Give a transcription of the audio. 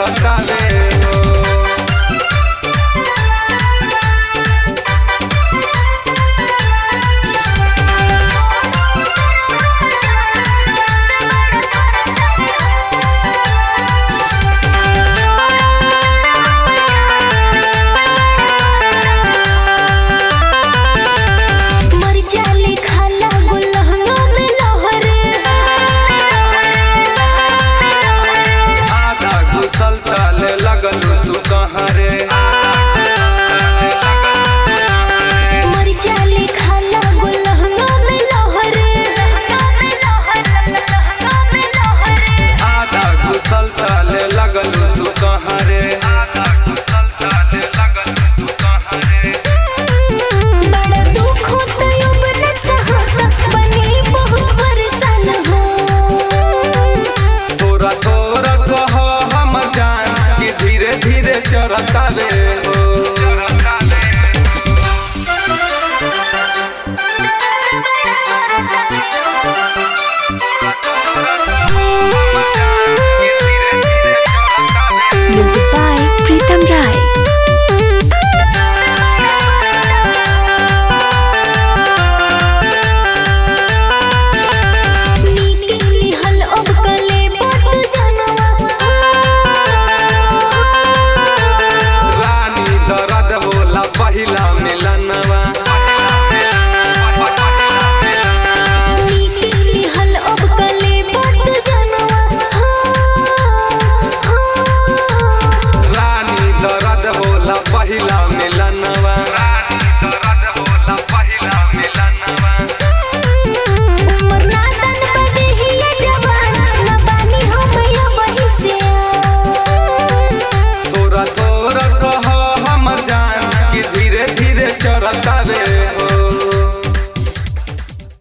चढ़तावे हो। तू कहाँ रे मरचाली खाला गुलहंगा में लहरे आधा घुसल ताले लगल तू कहाँ रे बड़ा दुख होता अब न सहाता बनी बहुत परेशान हो। थोड़ा थोड़ा सह हम जान कि धीरे धीरे चढ़तावे हो। Music by Pritam Rai. पहिला मिलनवा हल अब कले बट जनवा रानी दर्द होला पहिला मिलनवा उमर नादन बदे ही जवान न बानी हम या बही से थोड़ा थोड़ा सह हमर जान कि धीरे धीरे चढ़तावे